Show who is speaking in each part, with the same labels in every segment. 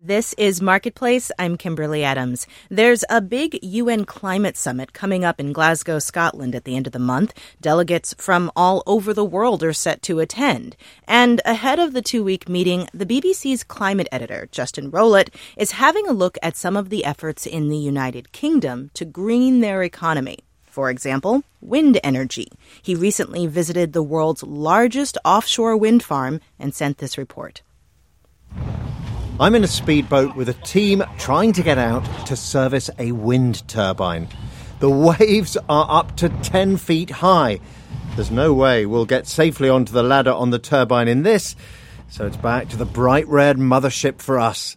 Speaker 1: This is Marketplace. I'm Kimberly Adams. There's a big UN climate summit coming up in Glasgow, Scotland at the end of the month. Delegates from all over the world are set to attend. And ahead of the 2-week meeting, the BBC's climate editor, Justin Rowlatt, is having a look at some of the efforts in the United Kingdom to green their economy. For example, wind energy. He recently visited the world's largest offshore wind farm and sent this report.
Speaker 2: I'm in a speedboat with a team trying to get out to service a wind turbine. The waves are up to 10 feet high. There's no way we'll get safely onto the ladder on the turbine in this, so it's back to the bright red mothership for us.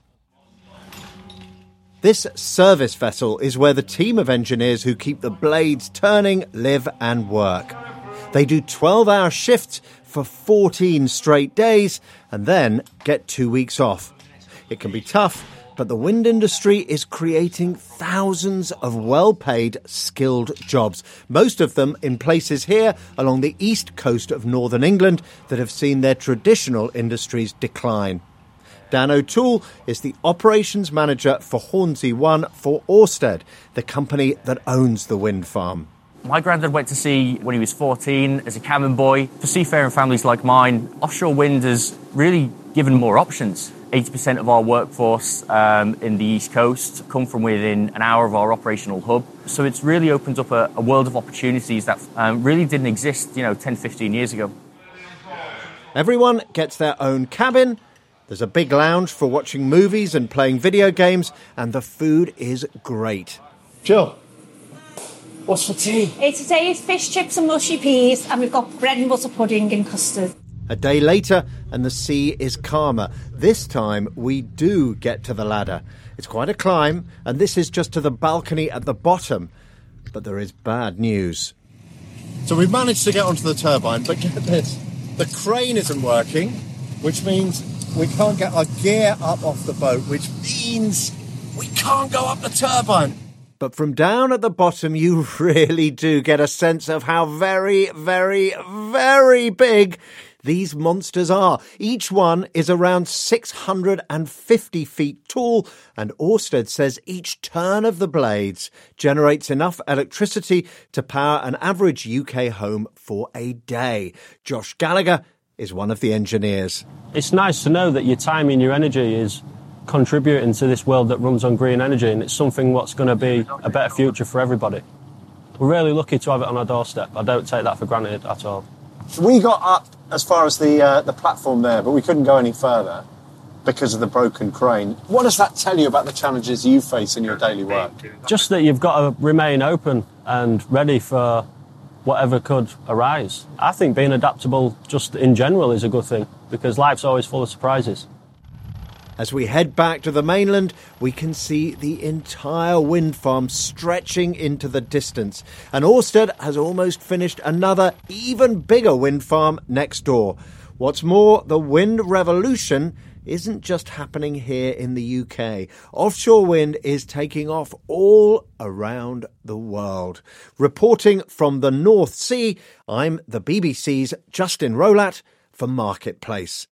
Speaker 2: This service vessel is where the team of engineers who keep the blades turning live and work. They do 12-hour shifts for 14 straight days and then get 2 weeks off. It can be tough, but the wind industry is creating thousands of well-paid, skilled jobs, most of them in places here along the east coast of northern England that have seen their traditional industries decline. Dan O'Toole is the operations manager for Hornsea One for Ørsted, the company that owns the wind farm.
Speaker 3: My granddad went to sea when he was 14 as a cabin boy. For seafaring families like mine, offshore wind has really given more options. 80% of our workforce in the East Coast come from within an hour of our operational hub. So it's really opened up a world of opportunities that really didn't exist, 10, 15 years ago.
Speaker 2: Everyone gets their own cabin. There's a big lounge for watching movies and playing video games, and the food is great.
Speaker 4: Jill, what's for tea?
Speaker 5: Today is fish chips and mushy peas, and we've got bread and butter pudding and custard.
Speaker 2: A day later, and the sea is calmer. This time, we do get to the ladder. It's quite a climb, and this is just to the balcony at the bottom. But there is bad news.
Speaker 4: So we've managed to get onto the turbine, but get this. The crane isn't working, which means we can't get our gear up off the boat, which means we can't go up the turbine.
Speaker 2: But from down at the bottom, you really do get a sense of how very, very, very big these monsters are. Each one is around 650 feet tall, and Ørsted says each turn of the blades generates enough electricity to power an average UK home for a day. Josh Gallagher is one of the engineers.
Speaker 6: It's nice to know that your time and your energy is contributing to this world that runs on green energy, and it's something what's going to be a better future for everybody. We're really lucky to have it on our doorstep. I don't take that for granted at all.
Speaker 4: We got up as far as the platform there, but we couldn't go any further because of the broken crane. What does that tell you about the challenges you face in your daily work?
Speaker 6: Just that you've got to remain open and ready for whatever could arise. I think being adaptable just in general is a good thing, because life's always full of surprises.
Speaker 2: As we head back to the mainland, we can see the entire wind farm stretching into the distance. And Ørsted has almost finished another, even bigger wind farm next door. What's more, the wind revolution isn't just happening here in the UK. Offshore wind is taking off all around the world. Reporting from the North Sea, I'm the BBC's Justin Rowlatt for Marketplace.